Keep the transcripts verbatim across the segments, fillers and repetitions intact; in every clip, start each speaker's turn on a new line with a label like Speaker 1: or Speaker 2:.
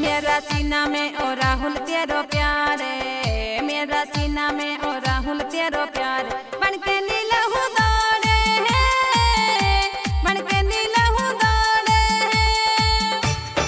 Speaker 1: मेरा सीना में ओ राहुल तेरो प्यार है, मेरा सीना में ओ राहुल तेरो प्यार बन के नीलहू दौड़े है, बन के नीलहू दौड़े है।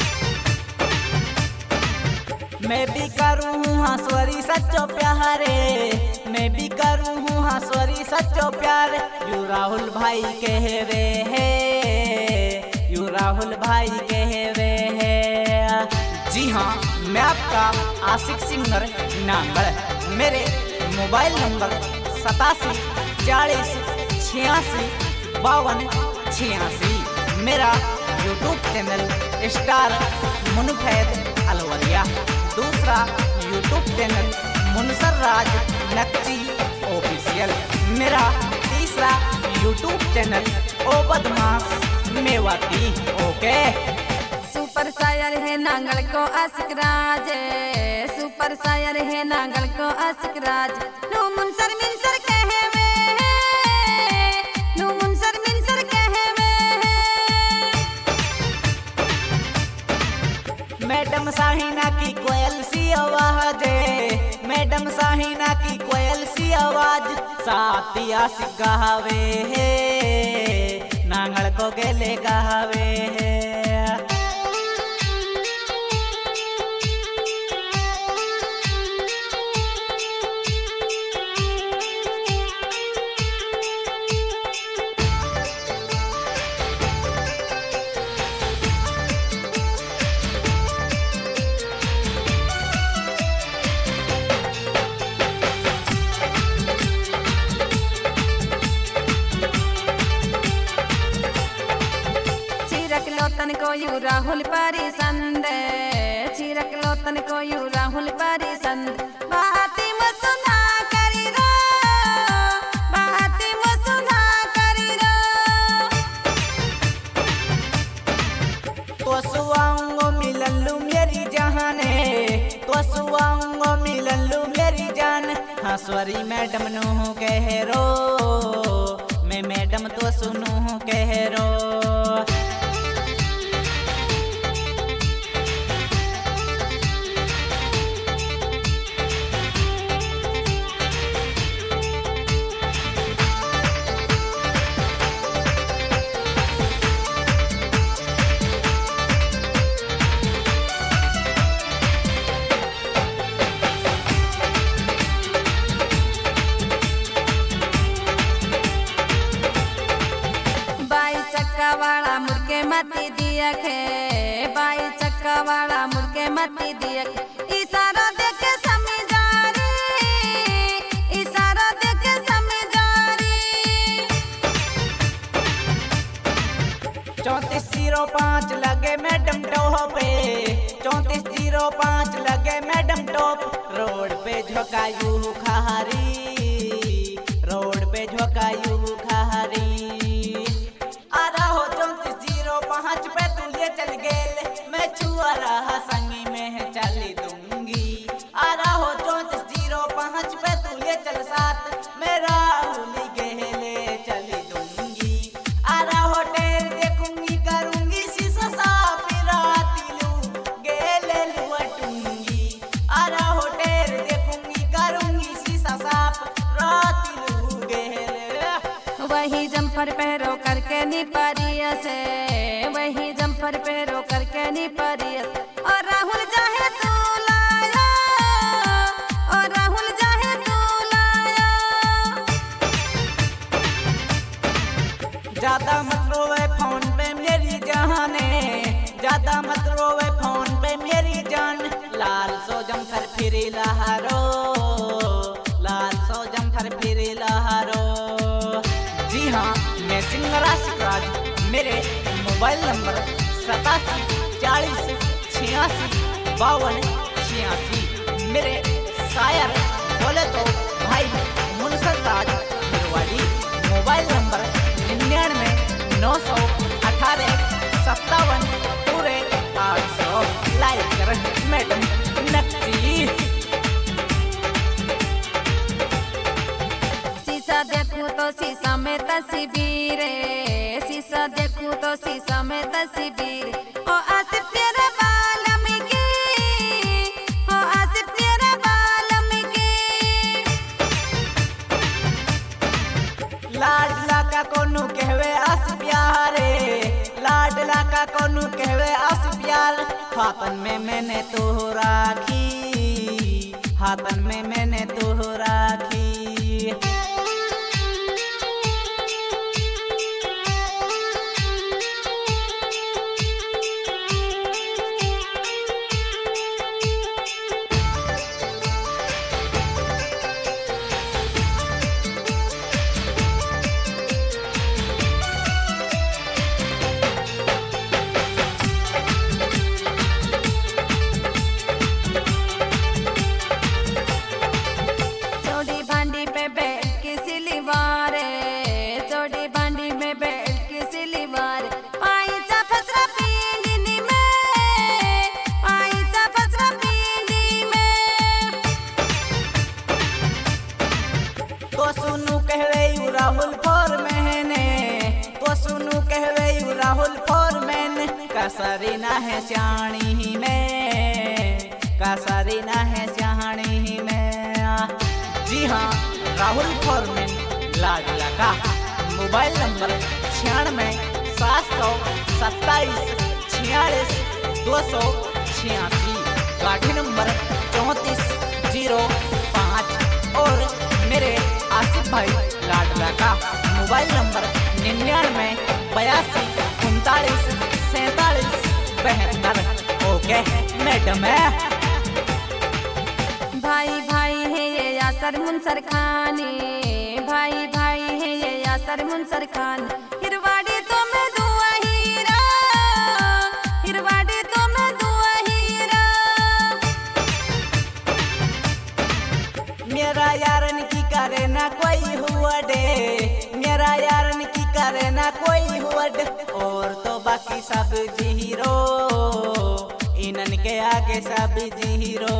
Speaker 2: मैं भी करूँ हूँ हंसवरी सच्चो प्यारे, मैं भी करूँ हूँ हंसवरी सच्चो प्यार। यू राहुल भाई कह रहे हैं, यू राहुल भाई कह रहे हैं। जी हाँ, मैं आपका आशिक सिंगर नांगड़। मेरे मोबाइल नंबर सतासी चालीस छियासी बावन छियासी। मेरा YouTube channel star Munfaid Alwaria. दूसरा YouTube channel Munsar Raj Nakchi official. मेरा तीसरा यूट्यूब चैनल ओ बदमाश मेवाती। ओके।
Speaker 1: सुपर शायर है नांगल को आशिक राज, सुपर शायर है नांगल को आशिक राज। नो मुनसर मिनसर कहे वे, नो मुनसर मिनसर कहे वे।
Speaker 2: मैडम साहिना की कोयल सी आवाज, मैडम साहिना की कोयल सी आवाज। साथी आशिक गावे है, नांगल को गेले गावे है।
Speaker 1: लोतन को यू राहुल परिसंद, चिरक लोतन को यू राहुल परिसंद। बाती में सुना करी रो, बाती में सुना करी रो।
Speaker 2: तो सुवांगो मिललू मेरी जहाने, तो सुवांगो मिललू मेरी जान। हंसवरी मैडम नू कह रो, मैं मैडम तो सुनू कह रो।
Speaker 1: वाला मुड़के मती दिया खे, बाई चक्का वाला मुड़के मती दिया खे। इशारा देके समझा रे, इशारा देके समझा रे।
Speaker 2: चौंतीस जीरो पाँच लगे मैडम टॉप पे, चौंतीस जीरो पाँच लगे मैडम टॉप। रोड पे झोंकायू खारी, रोड पे झोंकायू खारी। पाँच पे तुझे चल गेल, मैं छुआ रहा संगी में चली दूंगी। आ रहा हो चौंतीस जीरो पाँच पे तुझे चल साथ, मैं राहुल गेले चली दूंगी। आ रहा हो टेर देखूंगी करूंगी शीशा साफ राती लू गेले लुटूंगी। आ रहा हो टेर देखूंगी करूंगी शीशा साफ राती लू गेले।
Speaker 1: वही जम्फर पहरो करके नी परिया से, वही जम्फर पहरो करके नी परिया। और राहुल चाहे तू लाया, और राहुल चाहे तू लाया।
Speaker 2: ज्यादा मत रोवे फोन पे मेरी जाने, ज्यादा मत रोवे फोन पे मेरी जान। लाल सो जम्फर फिरी लहारो, लाल सो जम्फर फिरी लहारो। जी हाँ, मैं सिंगर आशिक राज। मेरे मोबाइल नंबर सतासी चालीस छियासी बावन छियासी। मेरे शायर बोले तो भाई मुनसर राज हिरवाड़ी। मोबाइल नंबर निन्यानवे नौ सौ अठारह सत्तावन पूरे आठ सौ। लाइक कर मैडम नक्ची।
Speaker 1: शीशा देखूं तो शीशा में तस्वीर, शीशा देखूं तो शीशा में तस्वीर। ओ आसिफ तेरे बाल में की,
Speaker 2: लाल, हाथन में मैंने तो राखी, हाथन में मैंने तो राखी। राहुल फोरमैन, तो सुनू कहवे यू राहुल फोरमैन, कसरी ना है स्याणी में, कसरी ना है स्याणी में। जी हाँ, राहुल फोरमैन लाडला का मोबाइल नंबर छियानवे सात सौ सत्ताईस छियालीस दो सौ छियासी, गाड़ी नंबर चौंतीस जीरो पाँच और मेरे आसिफ भाई लाडला का मोबाइल नंबर निन्यानवे बयासी उनतालीस सैतालीस बहत्तर। ओके मैडम है।
Speaker 1: भाई भाई है ये यासर मुनसर खाने, भाई भाई है ये यासर मुनसर खान, हिरवाड़ी तो मैं दुआ हीरा, हिरवाड़ी तो मैं दुआ हीरा।
Speaker 2: मेरा यारन की करे ना कोई हुआ डे, मेरा यारन की करे ना कोई हुआ डे, और तो बाकी सब जीरो, इनन के आगे सब जीरो।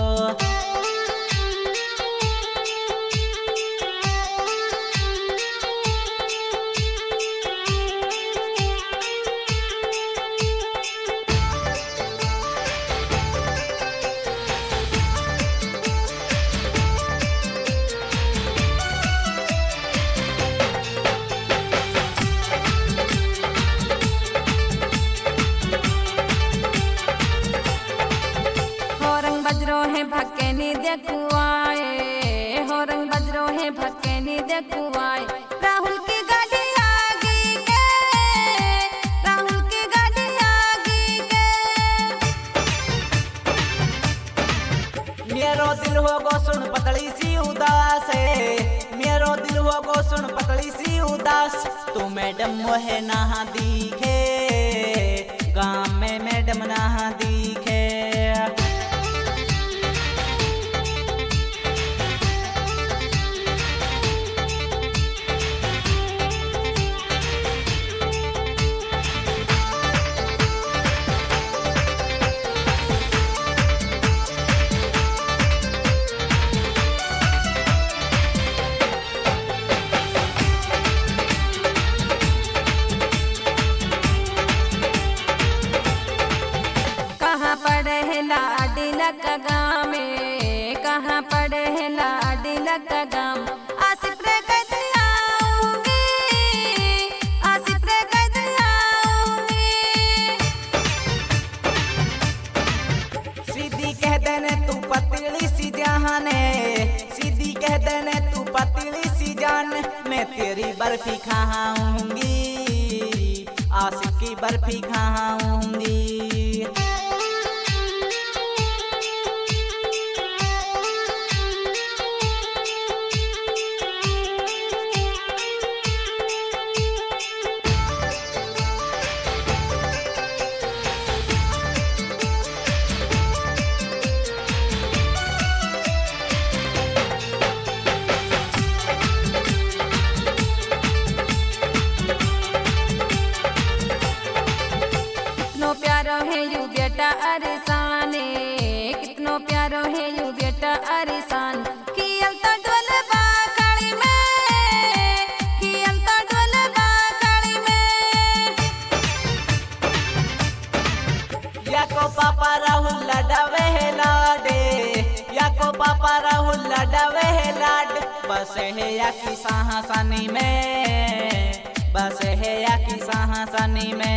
Speaker 1: भक्केनी देखुआए, हो रंग बजरो है भक्केनी देखुआए। राहुल की गाड़ी आगे के, राहुल की गाड़ी आगे के।
Speaker 2: मेरो दिल हो गो सुन पतली सी उदास है, मेरो दिल हो गो सुन पतली सी उदास, तू मैडम मोहे नहा दिखे, गाँव में मैडम नहा दिखे।
Speaker 1: का गाँव में कहाँ पड़े है लाडला का गाँव। आसिफ रे कैसे आऊंगी, आसिफ रे कैसे आऊंगी।
Speaker 2: सीधी कह देने तू पतली सी जाने, सीधी कह देने तू पतली सी जान, मैं तेरी बर्फी खाऊंगी, आसिफ की बर्फी खाऊंगी।
Speaker 1: प्यारो है यू बेटा अरसाने, कितनो प्यारो है यू बेटा अरसान। कियल तो ढोल बाकड़ी में, कियल तो ढोल बाकड़ी में।
Speaker 2: या को पापा राहुल लडावे है लाडे, या को पापा राहुल लडावे है लाड, बस है या की साहसानी में, बस है या की साहसानी में।